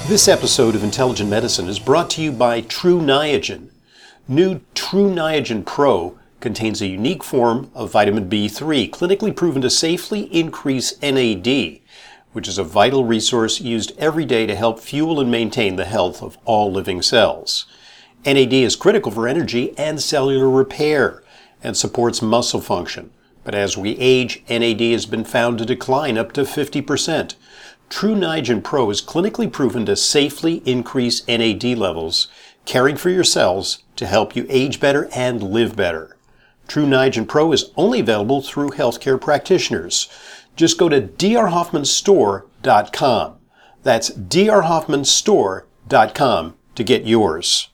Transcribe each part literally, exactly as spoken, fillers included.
This episode of Intelligent Medicine is brought to you by Tru Niagen. New Tru Niagen Pro contains a unique form of vitamin B three, clinically proven to safely increase N A D, which is a vital resource used every day to help fuel and maintain the health of all living cells. N A D is critical for energy and cellular repair and supports muscle function. But as we age, N A D has been found to decline up to fifty percent. Tru Niagen Pro is clinically proven to safely increase N A D levels, caring for your cells to help you age better and live better. Tru Niagen Pro is only available through healthcare practitioners. Just go to d r hoffman store dot com. That's d r hoffman store dot com to get yours.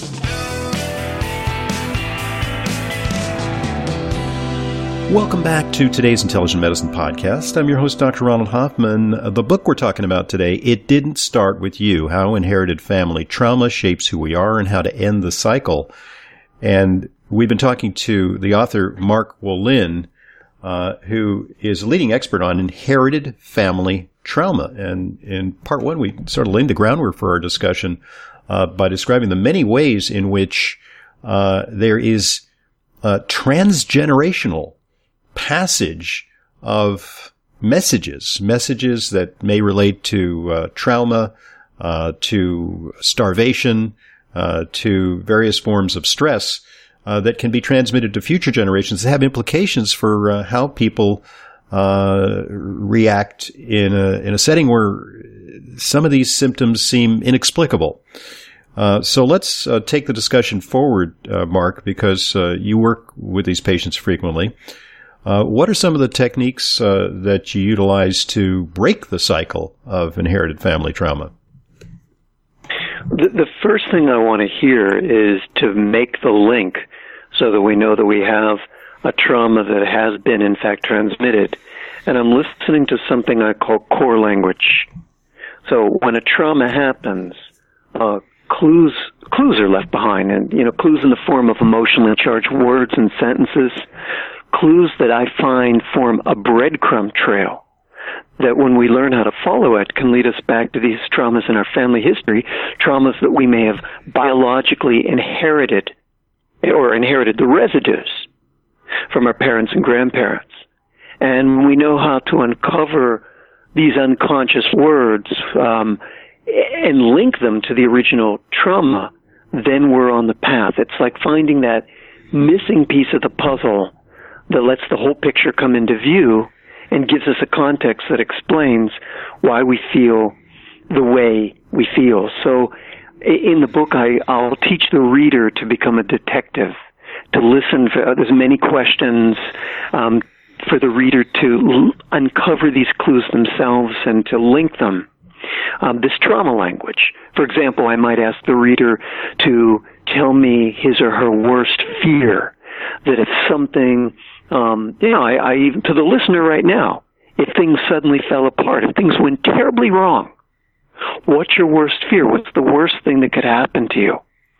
Welcome back to today's Intelligent Medicine Podcast. I'm your host, Doctor Ronald Hoffman. The book we're talking about today, It Didn't Start With You, How Inherited Family Trauma Shapes Who We Are and How to End the Cycle. And we've been talking to the author, Mark Wolynn, uh, who is a leading expert on inherited family trauma. And in part one, we sort of laid the groundwork for our discussion uh, by describing the many ways in which uh, there is uh, transgenerational passage of messages, messages that may relate to uh, trauma, uh, to starvation, uh, to various forms of stress uh, that can be transmitted to future generations that have implications for uh, how people uh, react in a in a setting where some of these symptoms seem inexplicable. Uh, so let's uh, take the discussion forward, uh, Mark, because uh, you work with these patients frequently. Uh, what are some of the techniques uh, that you utilize to break the cycle of inherited family trauma? The, the first thing I want to hear is to make the link so that we know that we have a trauma that has been, in fact, transmitted. And I'm listening to something I call core language. So when a trauma happens, uh, clues clues are left behind, and you know, clues in the form of emotionally charged words and sentences. Clues that I find form a breadcrumb trail that when we learn how to follow it can lead us back to these traumas in our family history, traumas that we may have biologically inherited or inherited the residues from our parents and grandparents. And we know how to uncover these unconscious words um, and link them to the original trauma, then we're on the path. It's like finding that missing piece of the puzzle that lets the whole picture come into view and gives us a context that explains why we feel the way we feel. So in the book, I, I'll teach the reader to become a detective, to listen for as many questions, um, for the reader to l- uncover these clues themselves and to link them. Um, this trauma language. For example, I might ask the reader to tell me his or her worst fear, that if something Um, you know, I, I even to the listener right now, if things suddenly fell apart, if things went terribly wrong, what's your worst fear? What's the worst thing that could happen to you?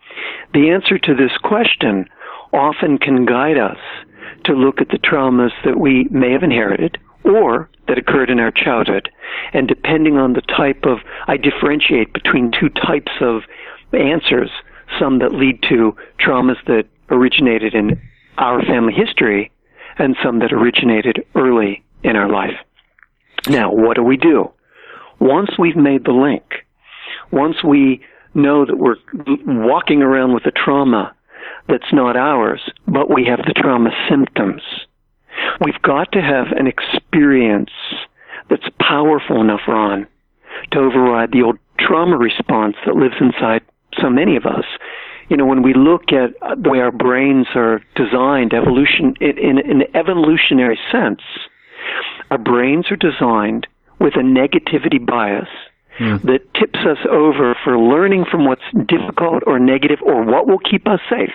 The answer to this question often can guide us to look at the traumas that we may have inherited or that occurred in our childhood. And depending on the type of, I differentiate between two types of answers, some that lead to traumas that originated in our family history and some that originated early in our life. Now, what do we do? Once we've made the link, once we know that we're walking around with a trauma that's not ours, but we have the trauma symptoms, we've got to have an experience that's powerful enough, Ron, to override the old trauma response that lives inside so many of us. You know, when we look at the way our brains are designed, evolution in, in, in an evolutionary sense, our brains are designed with a negativity bias mm. that tips us over for learning from what's difficult or negative or what will keep us safe,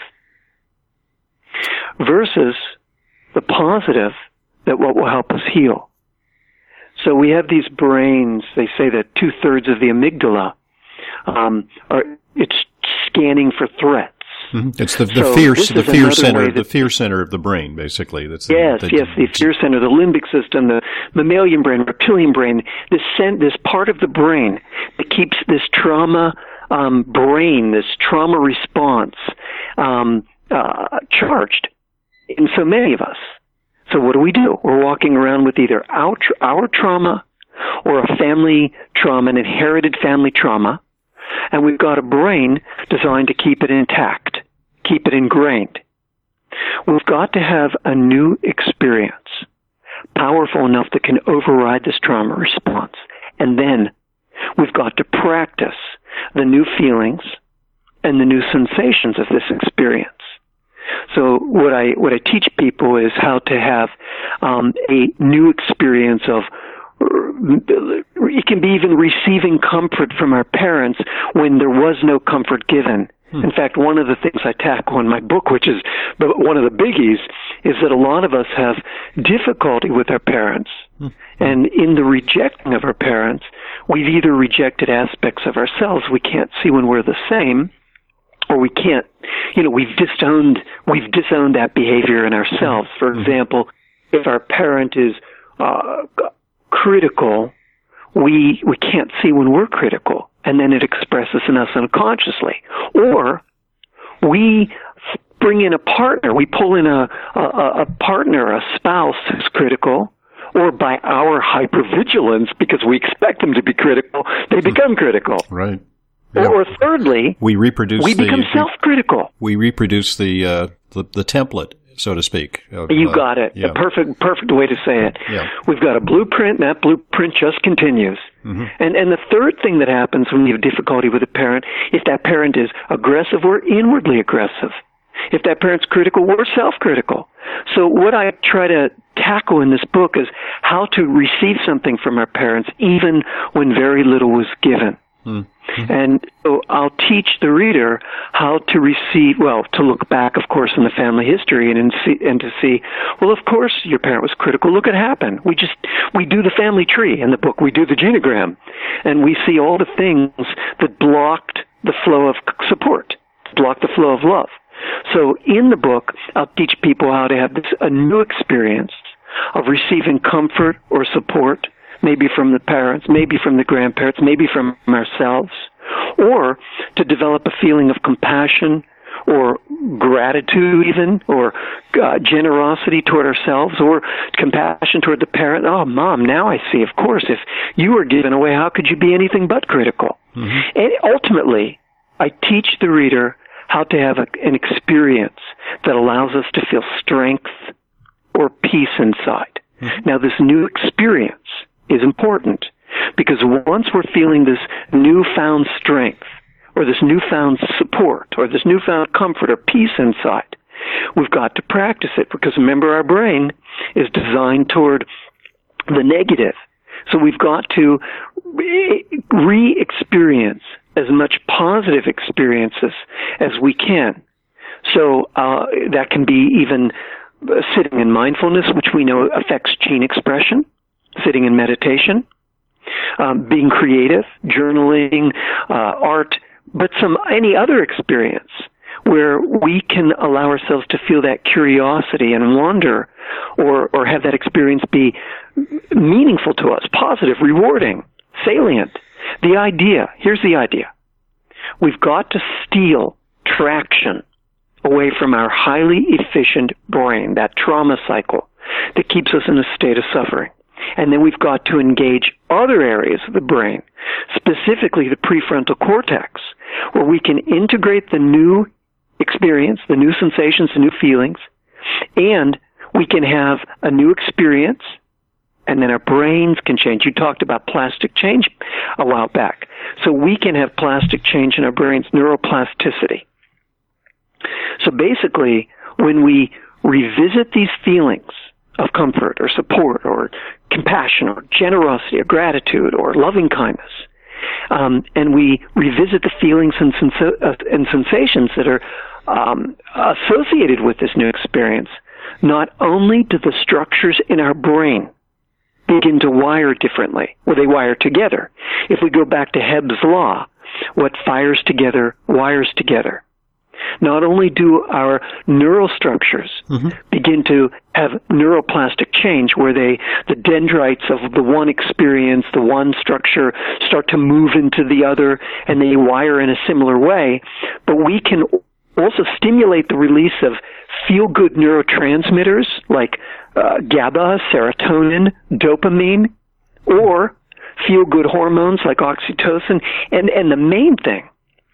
versus the positive, that what will help us heal. So we have these brains, they say that two-thirds of the amygdala um, are, it's scanning for threats. Mm-hmm. It's the, the so fear, the fear center, that, the fear center of the brain, basically. That's the, yes, the, yes, the fear center, the limbic system, the mammalian brain, reptilian brain, this, this part of the brain that keeps this trauma um, brain, this trauma response um, uh, charged in so many of us. So what do we do? We're walking around with either our, our trauma or a family trauma, an inherited family trauma, and we've got a brain designed to keep it intact, keep it ingrained. We've got to have a new experience, powerful enough that can override this trauma response. And then we've got to practice the new feelings and the new sensations of this experience. So what I what I teach people is how to have um, a new experience of, it can be even receiving comfort from our parents when there was no comfort given. In fact, one of the things I tackle in my book, which is one of the biggies, is that a lot of us have difficulty with our parents. Hmm. And in the rejecting of our parents, we've either rejected aspects of ourselves we can't see when we're the same, or we can't, you know, we've disowned, we've disowned that behavior in ourselves. For example, if our parent is uh, critical, we we can't see when we're critical, and then it expresses in us unconsciously. Or we bring in a partner, we pull in a, a, a partner, a spouse who's critical, or by our hypervigilance, because we expect them to be critical, they become critical. Right. Yeah. Or, or thirdly, we reproduce we become the, self-critical. We reproduce the, uh, the, the template, so to speak. Of, you uh, got it. Yeah. The perfect, perfect way to say it. Yeah. We've got a blueprint, and that blueprint just continues. Mm-hmm. And, and the third thing that happens when you have difficulty with a parent, if that parent is aggressive or inwardly aggressive. If that parent's critical, we're self-critical. So what I try to tackle in this book is how to receive something from our parents even when very little was given. Mm-hmm. And so I'll teach the reader how to receive, well, to look back, of course, in the family history and, and, see, and to see, well, of course, your parent was critical. Look, it happened. We just, we do the family tree in the book. We do the genogram. And we see all the things that blocked the flow of support, blocked the flow of love. So in the book, I'll teach people how to have this, a new experience of receiving comfort or support, maybe from the parents, maybe from the grandparents, maybe from ourselves, or to develop a feeling of compassion or gratitude even, or uh, generosity toward ourselves, or compassion toward the parent. Oh, Mom, now I see, of course, if you were given away, how could you be anything but critical? Mm-hmm. And ultimately, I teach the reader how to have a, an experience that allows us to feel strength or peace inside. Mm-hmm. Now, this new experience is important because once we're feeling this newfound strength or this newfound support or this newfound comfort or peace inside, we've got to practice it because remember, our brain is designed toward the negative. So we've got to re-experience as much positive experiences as we can. So uh, that can be even sitting in mindfulness, which we know affects gene expression, sitting in meditation, um, being creative, journaling, uh, art, but some any other experience where we can allow ourselves to feel that curiosity and wonder, or or have that experience be meaningful to us, positive, rewarding, salient. The idea, here's the idea. We've got to steal traction away from our highly efficient brain, that trauma cycle that keeps us in a state of suffering. And then we've got to engage other areas of the brain, specifically the prefrontal cortex, where we can integrate the new experience, the new sensations, the new feelings, and we can have a new experience, and then our brains can change. You talked about plastic change a while back. So we can have plastic change in our brains, neuroplasticity. So basically, when we revisit these feelings of comfort or support or compassion or generosity or gratitude or loving kindness, um, and we revisit the feelings and, sens- uh, and sensations that are um, associated with this new experience, not only do the structures in our brain begin to wire differently, well, they wire together. If we go back to Hebb's law, what fires together wires together. not only do our neural structures mm-hmm. begin to have neuroplastic change where they, the dendrites of the one experience, the one structure start to move into the other and they wire in a similar way, but we can also stimulate the release of feel-good neurotransmitters like uh, GABA, serotonin, dopamine, or feel-good hormones like oxytocin. And, and the main thing,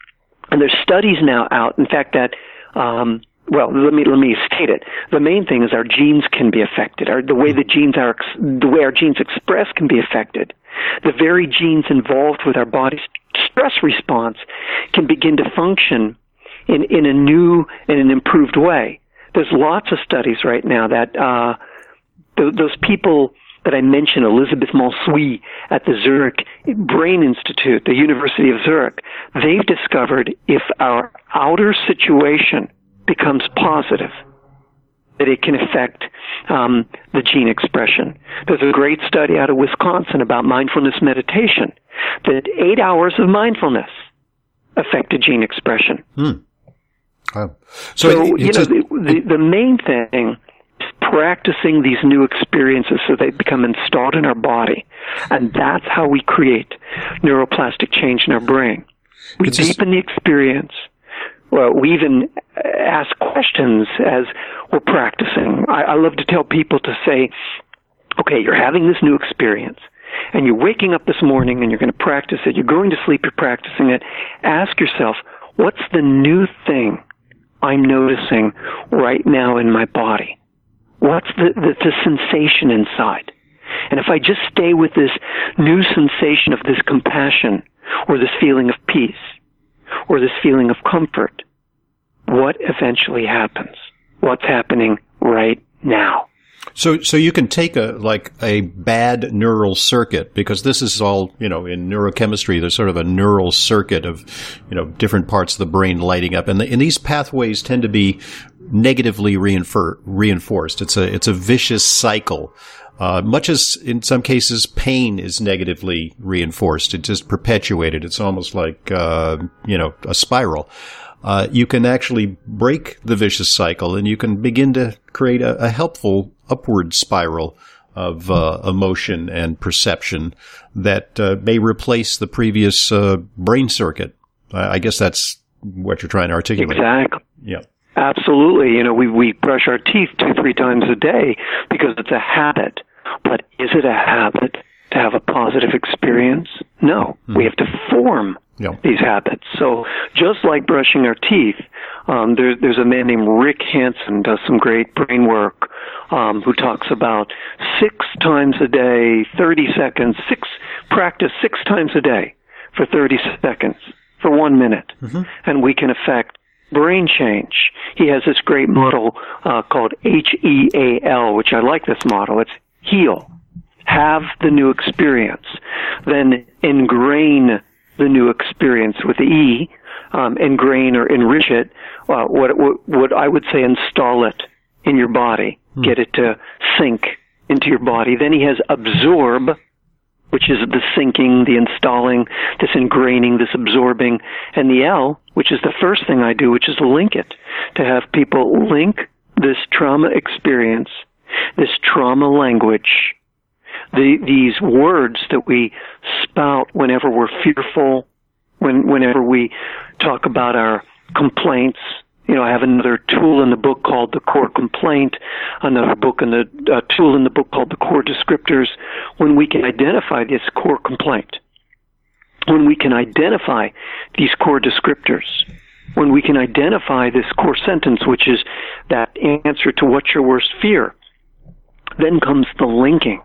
and there's studies now out, in fact, that, um, well, let me, let me state it. The main thing is our genes can be affected. Our, the way the genes are, the way our genes express can be affected. The very genes involved with our body's stress response can begin to function in, in a new and an improved way. There's lots of studies right now that, uh, th- those people that I mentioned, Elizabeth Monsuy at the Zurich Brain Institute, the University of Zurich, they've discovered if our outer situation becomes positive, that it can affect um, the gene expression. There's a great study out of Wisconsin about mindfulness meditation, that eight hours of mindfulness affected gene expression. Hmm. Wow. So, so it, you know, a, the, the, the main thing is practicing these new experiences so they become installed in our body. And that's how we create neuroplastic change in our brain. We deepen the experience. Well, we even ask questions as we're practicing. I, I love to tell people to say, okay, you're having this new experience, and you're waking up this morning and you're going to practice it. You're going to sleep, you're practicing it. Ask yourself, what's the new thing I'm noticing right now in my body? What's the, the, the sensation inside? And if I just stay with this new sensation of this compassion, or this feeling of peace, or this feeling of comfort, what eventually happens? What's happening right now? So, so you can take a, like a bad neural circuit, because this is all, you know, in neurochemistry, there's sort of a neural circuit of, you know, different parts of the brain lighting up. And, the, and these pathways tend to be negatively reinfor- reinforced. It's a, it's a vicious cycle. Uh, much as in some cases pain is negatively reinforced. It's just perpetuated. It's almost like, uh, you know, a spiral. Uh, you can actually break the vicious cycle, and you can begin to create a, a helpful upward spiral of uh, emotion and perception that uh, may replace the previous uh, brain circuit. I guess that's what you're trying to articulate. Exactly. Yeah. Absolutely. You know, we, we brush our teeth two, three times a day because it's a habit. But is it a habit to have a positive experience? No. Mm-hmm. We have to form yeah. these habits. So just like brushing our teeth, um, there, there's a man named Rick Hansen, does some great brain work, um, who talks about six times a day, thirty seconds, six practice six times a day for thirty seconds, for one minute. Mm-hmm. And we can affect brain change. He has this great model uh, called H E A L, which I like this model. It's heal, have the new experience, then ingrain the new experience with the E, um, ingrain or enrich it, uh, what, what, what I would say install it in your body, hmm. get it to sink into your body. Then he has absorb, which is the sinking, the installing, this ingraining, this absorbing, and the L, which is the first thing I do, which is link it, to have people link this trauma experience, this trauma language, the, these words that we spout whenever we're fearful, when, whenever we talk about our complaints. You know, I have another tool in the book called The Core Complaint, another book in the uh, tool in the book called The Core Descriptors. When we can identify this core complaint, when we can identify these core descriptors, when we can identify this core sentence, which is that answer to what's your worst fear, then comes the linking,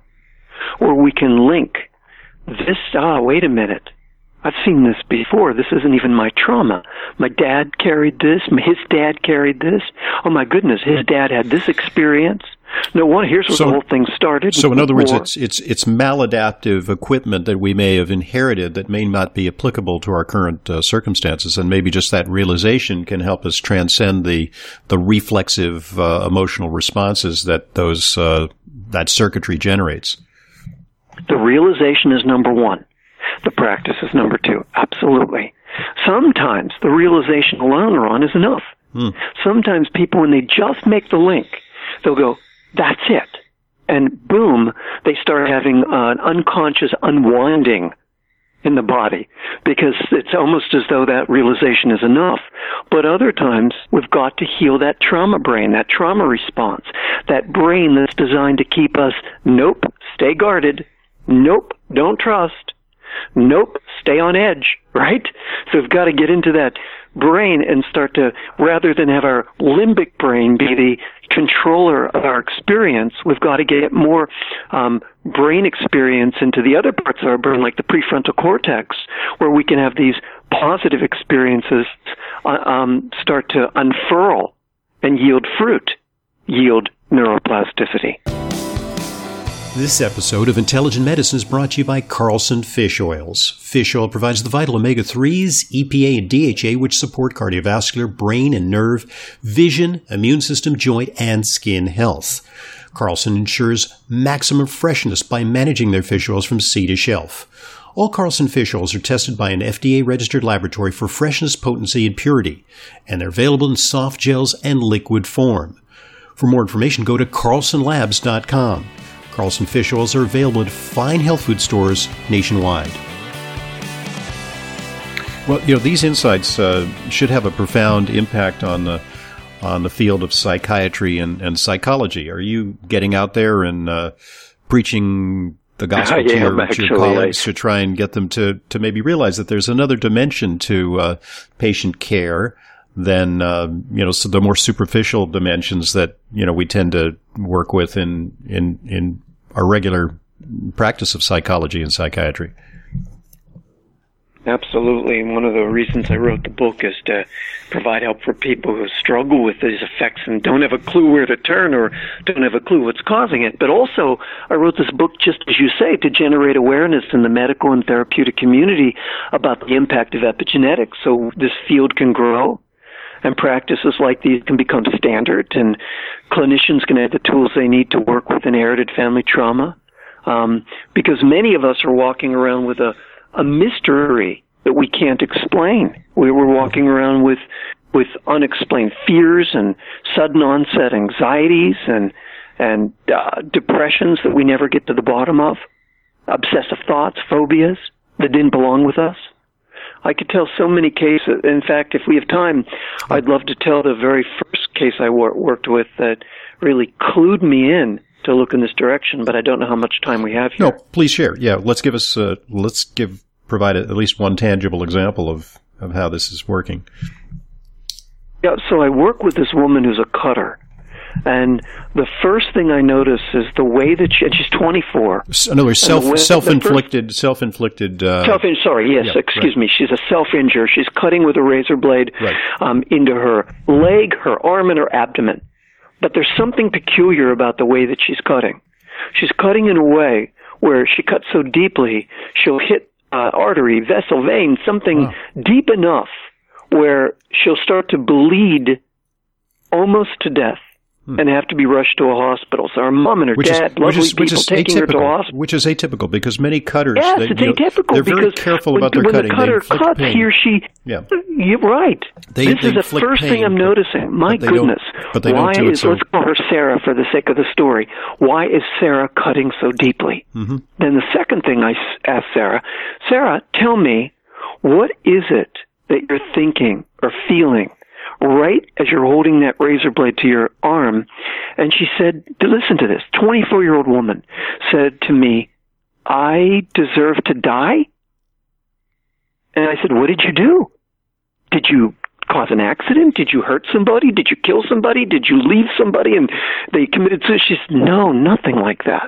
or we can link this, ah, wait a minute, I've seen this before. This isn't even my trauma. My dad carried this. His dad carried this. Oh, my goodness, his dad had this experience. No wonder, here's where so, the whole thing started. So in other words, it's, it's, it's maladaptive equipment that we may have inherited that may not be applicable to our current uh, circumstances, and maybe just that realization can help us transcend the, the reflexive uh, emotional responses that those, uh, that circuitry generates. The realization is number one. The practice is number two. Absolutely. Sometimes the realization alone, Ron, is enough. Hmm. Sometimes people, when they just make the link, they'll go, that's it. And boom, they start having uh, an unconscious unwinding in the body, because it's almost as though that realization is enough. But other times, we've got to heal that trauma brain, that trauma response, that brain that's designed to keep us, nope, stay guarded, nope, don't trust, nope, stay on edge, right? So we've got to get into that brain and start to, rather than have our limbic brain be the controller of our experience, we've got to get more um, brain experience into the other parts of our brain, like the prefrontal cortex, where we can have these positive experiences uh, um, start to unfurl and yield fruit, yield neuroplasticity. This episode of Intelligent Medicine is brought to you by Carlson Fish Oils. Fish oil provides the vital omega threes, E P A, and D H A, which support cardiovascular, brain and nerve, vision, immune system, joint, and skin health. Carlson ensures maximum freshness by managing their fish oils from sea to shelf. All Carlson fish oils are tested by an F D A-registered laboratory for freshness, potency, and purity, and they're available in soft gels and liquid form. For more information, go to carlson labs dot com. Carlson fish oils are available at fine health food stores nationwide. Well, you know, these insights uh, should have a profound impact on the on the field of psychiatry and, and psychology. Are you getting out there and uh, preaching the gospel to, your, actually, to your colleagues I... to try and get them to, to maybe realize that there's another dimension to uh, patient care than, uh, you know, so the more superficial dimensions that, you know, we tend to work with in, in, in our regular practice of psychology and psychiatry? Absolutely. And one of the reasons I wrote the book is to provide help for people who struggle with these effects and don't have a clue where to turn or don't have a clue what's causing it. But also, I wrote this book, just as you say, to generate awareness in the medical and therapeutic community about the impact of epigenetics, so this field can grow and practices like these can become standard, and clinicians can have the tools they need to work with inherited family trauma. Um, because many of us are walking around with a a mystery that we can't explain. We were walking around with with unexplained fears and sudden onset anxieties and and uh, depressions that we never get to the bottom of, obsessive thoughts, phobias that didn't belong with us. I could tell so many cases. In fact, if we have time, I'd love to tell the very first case I wor- worked with that really clued me in to look in this direction, but I don't know how much time we have here. No, please share. Yeah, let's give us, uh, let's give, provide at least one tangible example of, of how this is working. Yeah, so I work with this woman who's a cutter. And the first thing I notice is the way that she, and she's twenty-four. In other words, self, way, self-inflicted, first, self-inflicted, uh, self, sorry, yes, yeah, excuse right. me. She's a self-injure. She's cutting with a razor blade, right. um, into her leg, her arm, and her abdomen. But there's something peculiar about the way that she's cutting. She's cutting in a way where she cuts so deeply, she'll hit uh, artery, vessel, vein, something wow. deep enough where she'll start to bleed almost to death. Hmm. And have to be rushed to a hospital. So her mom and her which dad, is, lovely which is, people, which is taking atypical, her to a hospital. Which is atypical because many cutters, yes, they, it's you know, atypical they're very careful when, about their when cutting. When the cutter cuts pain. here, she, yeah. you're right. They, this they is the first pain, thing I'm but, noticing. My but goodness. But they Why don't do is, it so. Let's call her Sarah for the sake of the story. Why is Sarah cutting so deeply? Mm-hmm. Then the second thing I asked Sarah, Sarah, tell me, what is it that you're thinking or feeling right as you're holding that razor blade to your arm? And she said, listen to this, twenty-four-year-old woman said to me, I deserve to die? And I said, what did you do? Did you cause an accident? Did you hurt somebody? Did you kill somebody? Did you leave somebody and they committed suicide? She said, no, nothing like that.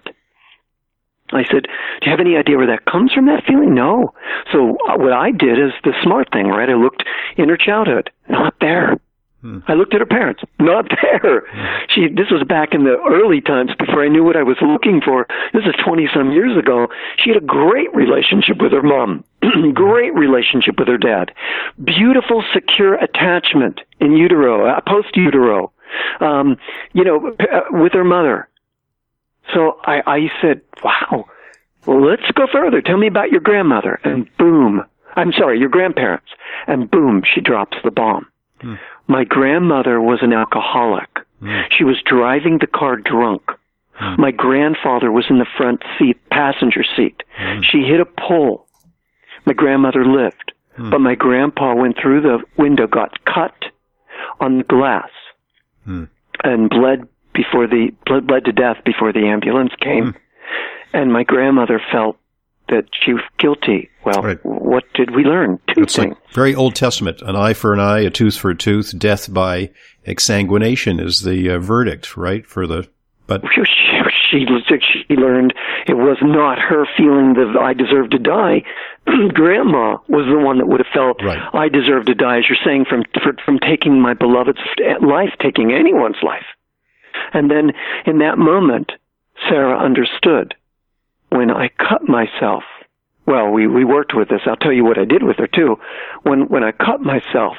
I said, do you have any idea where that comes from, that feeling? No. So what I did is the smart thing, right? I looked in her childhood. Not there. Hmm. I looked at her parents. Not there. Hmm. She. This was back in the early times before I knew what I was looking for. This is twenty-some years ago. She had a great relationship with her mom. Great relationship with her dad. Beautiful, secure attachment in utero, uh, post-utero. Um, you know, uh, with her mother. So I, I said, wow, well, let's go further. Tell me about your grandmother. And boom, I'm sorry, your grandparents. And boom, she drops the bomb. Hmm. My grandmother was an alcoholic. Hmm. She was driving the car drunk. Hmm. My grandfather was in the front seat, passenger seat. Hmm. She hit a pole. My grandmother lived. Hmm. But my grandpa went through the window, got cut on the glass, hmm. and bled before the bled, bled to death before the ambulance came. Hmm. And my grandmother felt that she was guilty. Well, right. What did we learn? Two it's things. Like very Old Testament. An eye for an eye, a tooth for a tooth. Death by exsanguination is the uh, verdict, right? For the but she, she she learned it was not her feeling that I deserved to die. Grandma was the one that would have felt right. I deserve to die, as you're saying, from from taking my beloved's life, taking anyone's life. And then in that moment, Sarah understood. When I cut myself, well, we, we worked with this. I'll tell you what I did with her, too. When when I cut myself,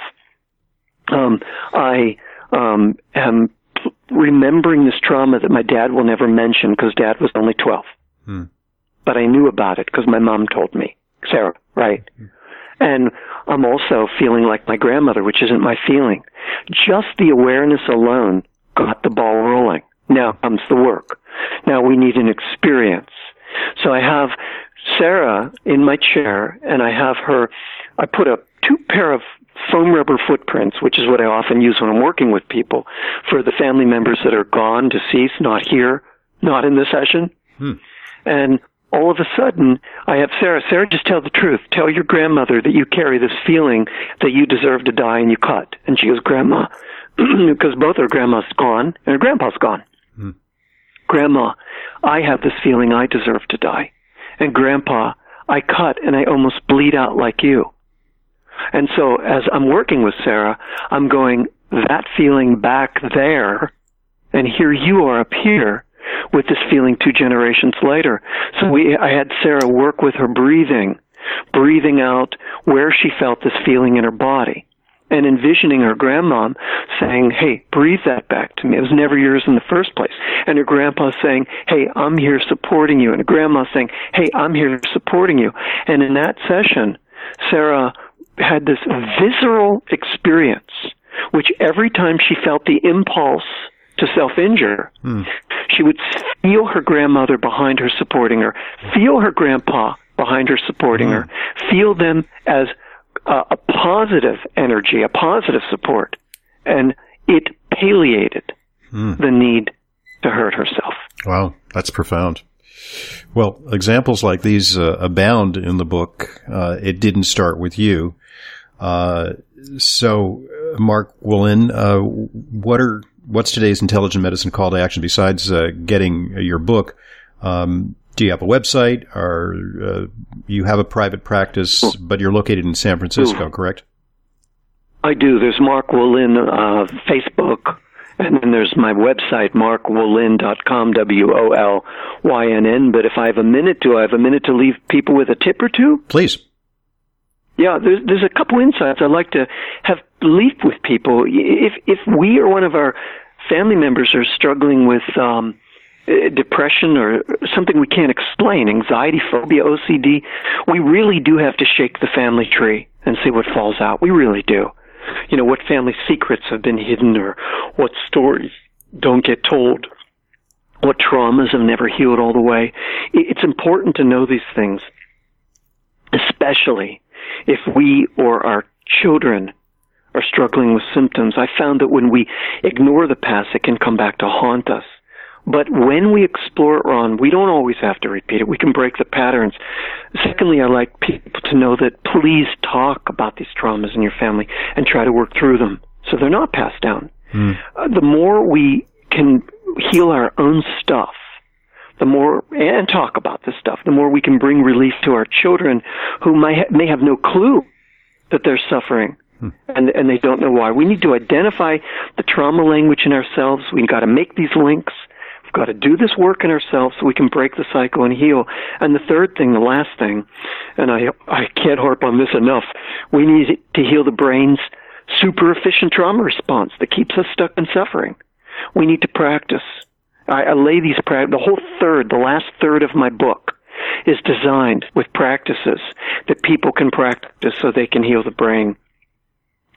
um, I um, am remembering this trauma that my dad will never mention because Dad was only twelve. Hmm. But I knew about it because my mom told me. Sarah, right? Hmm. And I'm also feeling like my grandmother, which isn't my feeling. Just the awareness alone got the ball rolling. Now comes the work. Now we need an experience. So I have Sarah in my chair, and I have her, I put a two pair of foam rubber footprints, which is what I often use when I'm working with people, for the family members that are gone, deceased, not here, not in the session. Hmm. And all of a sudden, I have Sarah, Sarah, just tell the truth. Tell your grandmother that you carry this feeling that you deserve to die and you cut. And she goes, Grandma, because both her grandma's gone and her grandpa's gone. Hmm. Grandma, I have this feeling I deserve to die. And Grandpa, I cut and I almost bleed out like you. And so as I'm working with Sarah, I'm going, that feeling back there, and here you are up here with this feeling two generations later. So we, I had Sarah work with her breathing, breathing out where she felt this feeling in her body. And envisioning her grandmom saying, hey, breathe that back to me. It was never yours in the first place. And her grandpa saying, hey, I'm here supporting you. And her grandma saying, hey, I'm here supporting you. And in that session, Sarah had this visceral experience, which every time she felt the impulse to self-injure, mm. she would feel her grandmother behind her supporting her, feel her grandpa behind her supporting mm. her, feel them as Uh, a positive energy, a positive support, and it palliated mm. the need to hurt herself. Wow, that's profound. Well, examples like these uh, abound in the book. Uh, it didn't start with you. Uh, so, Mark Wolynn, uh, what are what's today's Intelligent Medicine call to action besides uh, getting your book? Um, Do you have a website, or uh, you have a private practice, but you're located in San Francisco, correct? I do. There's Mark Wolynn uh, Facebook, and then there's my website, mark wolynn dot com, W O L Y N N. But if I have a minute, do I have a minute to leave people with a tip or two? Please. Yeah, there's, there's a couple insights I'd like to have leave with people. If, if we or one of our family members are struggling with um depression or something we can't explain, anxiety, phobia, O C D, we really do have to shake the family tree and see what falls out. We really do. You know, what family secrets have been hidden, or what stories don't get told, what traumas have never healed all the way. It's important to know these things, especially if we or our children are struggling with symptoms. I found that when we ignore the past, it can come back to haunt us. But when we explore it, Ron, we don't always have to repeat it. We can break the patterns. Secondly, I like people to know that please talk about these traumas in your family and try to work through them so they're not passed down. Mm. Uh, the more we can heal our own stuff, the more, and talk about this stuff, the more we can bring relief to our children who may, ha- may have no clue that they're suffering. Hmm. And, and they don't know why. We need to identify the trauma language in ourselves. We've got to make these links. We've got to do this work in ourselves so we can break the cycle and heal. And the third thing, the last thing, and I I can't harp on this enough, we need to heal the brain's super efficient trauma response that keeps us stuck in suffering. We need to practice. I, I lay these pra- the whole third, the last third of my book is designed with practices that people can practice so they can heal the brain.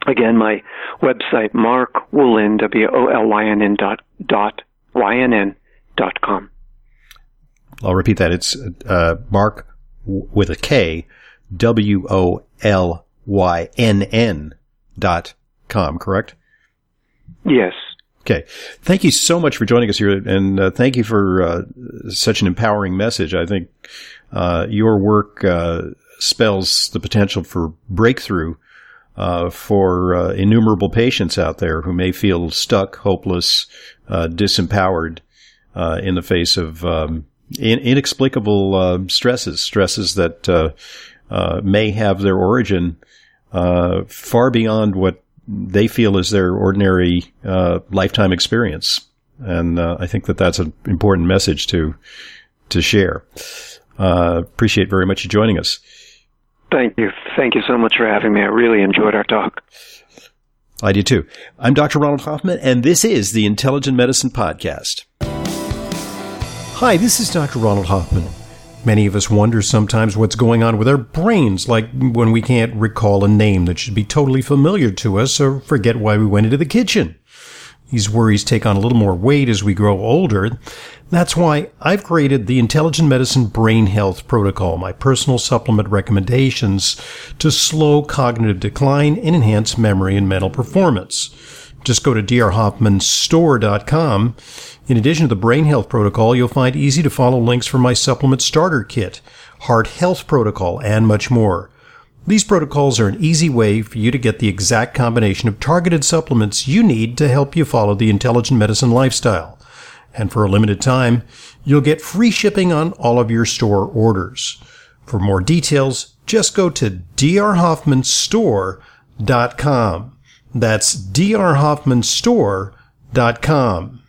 Again, my website, Mark Wolynn, W O L Y N N dot, dot, Y N N dot com. I'll repeat that. It's uh, Mark w- with a K, W O L Y N N dot com, correct? Yes. Okay. Thank you so much for joining us here, and uh, thank you for uh, such an empowering message. I think uh, your work uh, spells the potential for breakthrough uh, for uh, innumerable patients out there who may feel stuck, hopeless, uh, disempowered uh, in the face of um, in- inexplicable uh, stresses, stresses that uh, uh, may have their origin uh, far beyond what they feel is their ordinary uh, lifetime experience. And uh, I think that that's an important message to to share. Uh, appreciate very much you joining us. Thank you. Thank you so much for having me. I really enjoyed our talk. I do too. I'm Doctor Ronald Hoffman, and this is the Intelligent Medicine Podcast. Hi, this is Doctor Ronald Hoffman. Many of us wonder sometimes what's going on with our brains, like when we can't recall a name that should be totally familiar to us or forget why we went into the kitchen. These worries take on a little more weight as we grow older. That's why I've created the Intelligent Medicine Brain Health Protocol, my personal supplement recommendations to slow cognitive decline and enhance memory and mental performance. Just go to d r hoffman store dot com. In addition to the Brain Health Protocol, you'll find easy-to-follow links for my Supplement Starter Kit, Heart Health Protocol, and much more. These protocols are an easy way for you to get the exact combination of targeted supplements you need to help you follow the intelligent medicine lifestyle. And for a limited time, you'll get free shipping on all of your store orders. For more details, just go to d r hoffman store dot com. That's d r hoffman store dot com.